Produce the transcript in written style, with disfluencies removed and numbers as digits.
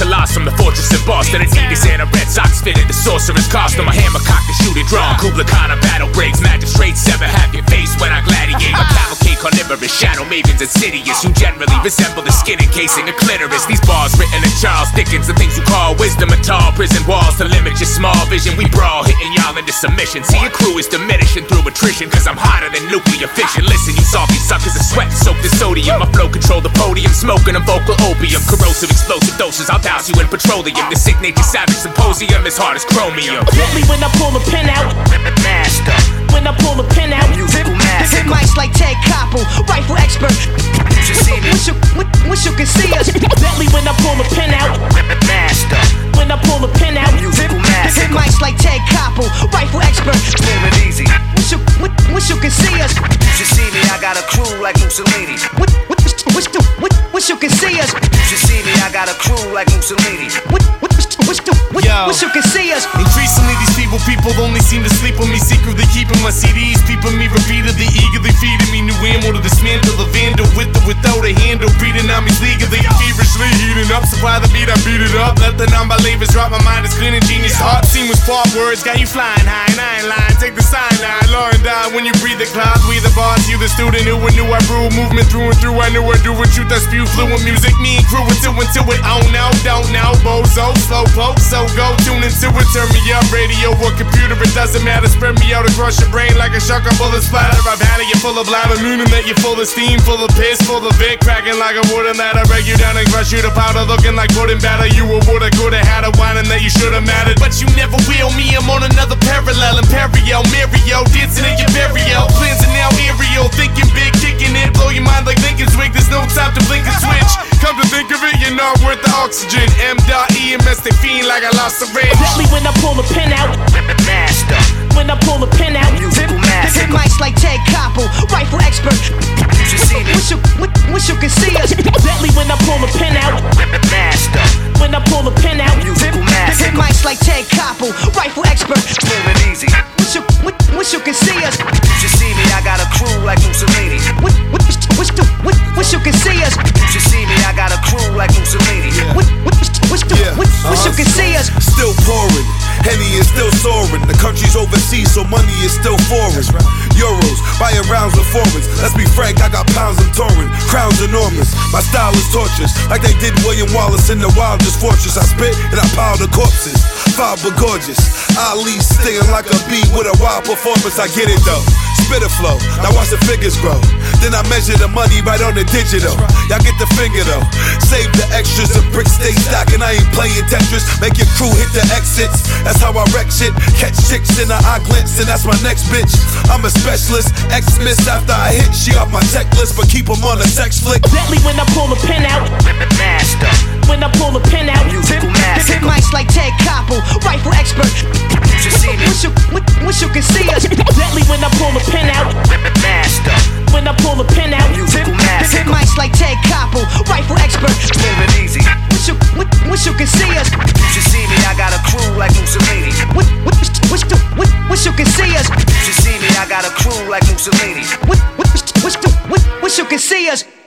Colosseum, the fortress of Boston. Adidas and a Red Sox fitted, the sorcerer's costume. A hammer cocked and shoot it drawn. Kubla Khan on battle breaks. Magistrates ever have your face when I gladiate. My cavalcade carnivorous, shadow mavens insidious, who generally resemble the skin encasing a clitoris. These bars written in Charles Dickens, the things you call wisdom are tall prison walls to limit your small vision. We brawl, hitting y'all into submission. See, your crew is diminishing through attrition, cause I'm hotter than nuclear fission. Listen, you salty suckers are sweating, soaked in sodium. My flow control the podium, smoking a vocal opium. Corrosive explosive doses, I'll douse you in petroleum. The sick nature savage symposium is hard as chromium. Deadly when I pull the pen out. Master. When I pull the pen out. Musical master. Hit mics like Ted Koppel, rifle expert. You see me? Wish you could see us. Deadly when I pull the pen out. Master. When I pull the pen out. Musical master. Hit mics like Ted Koppel, rifle expert. Move it easy. Wish you could see us. You see me? I got a crew like Mussolini. Wish you could see us. You see me? I got a crew like Mussolini. Wish you could see us. Increasingly these people only seem to sleep with me, secretly keeping my CDs, peeping me repeatedly, eagerly feeding me new ammo to dismantle the vandal with or without a handle, breathing on me legally, feverishly heating up, supply the beat, I beat it up, let the non-believers drop, my mind is clean and genius, heart seam with part words, got you flying high, and I ain't lying, take the sign line, learn die when you breathe the clouds, we the boss, you the student who knew I rule, movement through and through, I knew I do with truth, I spew fluent music, me and crew until it, oh no, don't know, bozo, slow poke, so go tune into it, turn me up, radio or computer, it doesn't matter, spread me out across your brain like a shotgun bullet splatter, I've had it, you're full of bladder, meaning that you're full of steam, full of piss, full of it, cracking like a wooden ladder, break you down and crush you to powder, looking like pudding batter, you a woulda, coulda, had a whining that you shoulda mattered, but you never will, me, I'm on another parallel, Imperio, Mario, dancing in your burial, plans are now aerial, thinking big, kicking it, blow your mind like Lincoln's wig, there's no time to blink and switch, come to think of it, you're not worth the oxygen, M.E.M.S, they fiend like I lost a ridge. Deadly when I pull the pen out. Master. When I pull the pen out. Musical master. Hit mics like Ted Koppel, rifle expert. You see me? Wish you could see us. Deadly when I pull the pen out. Master. When I pull the pen out. Musical master. Hit mics like Ted Koppel, rifle expert. Move it easy. Wish you could see us. You see me? I got a crew like Mussolini. Wish you could see us. You see me? I got a crew like Mussolini. Wish you could see us. Still pouring, Henny is still soaring. The country's overseas, so money is still foreign. Euros, buying rounds with foreigns. Let's be frank, I got pounds I'm touring. Crowns enormous, my style is torturous. Like they did William Wallace in the wildest fortress. I spit and I pile the corpses. Foul but gorgeous. Ali stinging like a bee with a wild performance. I get it though. Spit a flow, now watch the figures grow. Then I measure the money right on the digital. Y'all get the finger though. Save the extras and bricks stay stacking. I ain't playing Tetris. Make your crew hit the exits. That's how I wreck shit. Catch chicks in the eye glance, and that's my next bitch. I'm a specialist. Ex-miss after I hit. She off my checklist, but keep 'em on a sex flick. Deadly when I pull the pen out. Master. When I pull the pen out. Musical master. Hit mics like Ted Koppel, rifle expert. You see me? Wish you could see us. Deadly when I pull the pen out. Master. When I pull the pen out. Musical master. Hit mics like Ted Koppel, rifle expert. Move it easy. Wish you could see us. You see me? I got a crew like Mussolini. Wish you could see us. You see me? I got a crew like Mussolini. Wish you could see us.